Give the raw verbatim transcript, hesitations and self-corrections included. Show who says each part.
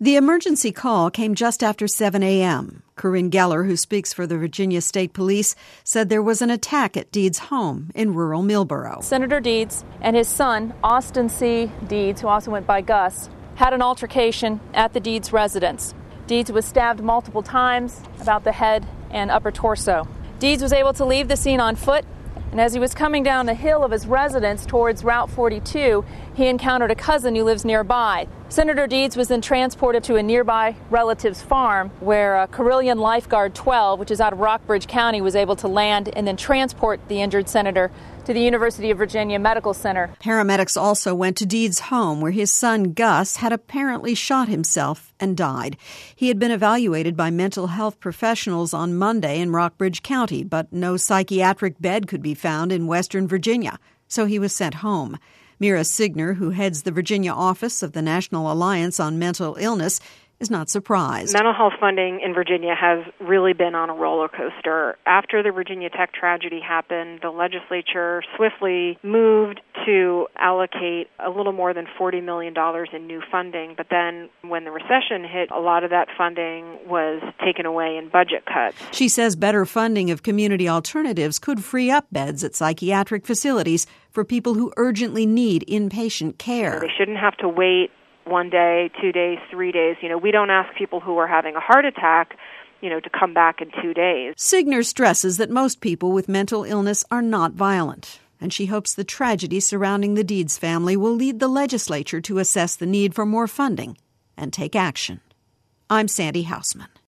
Speaker 1: The emergency call came just after seven a.m. Corinne Geller, who speaks for the Virginia State Police, said there was an attack at Deeds' home in rural Millboro.
Speaker 2: Senator Deeds and his son, Austin C. Deeds, who also went by Gus, had an altercation at the Deeds residence. Deeds was stabbed multiple times about the head and upper torso. Deeds was able to leave the scene on foot, and as he was coming down the hill of his residence towards Route forty-two, he encountered a cousin who lives nearby. Senator Deeds was then transported to a nearby relative's farm where uh, Carilion Lifeguard twelve, which is out of Rockbridge County, was able to land and then transport the injured senator to the University of Virginia Medical Center.
Speaker 1: Paramedics also went to Deeds' home where his son Gus had apparently shot himself and died. He had been evaluated by mental health professionals on Monday in Rockbridge County, but no psychiatric bed could be found in Western Virginia, so he was sent home. Mira Signer, who heads the Virginia office of the National Alliance on Mental Illness, is not surprised.
Speaker 3: Mental health funding in Virginia has really been on a roller coaster. After the Virginia Tech tragedy happened, the legislature swiftly moved to allocate a little more than forty million dollars in new funding. But then when the recession hit, a lot of that funding was taken away in budget cuts.
Speaker 1: She says better funding of community alternatives could free up beds at psychiatric facilities for people who urgently need inpatient care.
Speaker 3: They shouldn't have to wait one day, two days, three days. You know, we don't ask people who are having a heart attack, you know, to come back in two days.
Speaker 1: Signer stresses that most people with mental illness are not violent, and she hopes the tragedy surrounding the Deeds family will lead the legislature to assess the need for more funding and take action. I'm Sandy Hausman.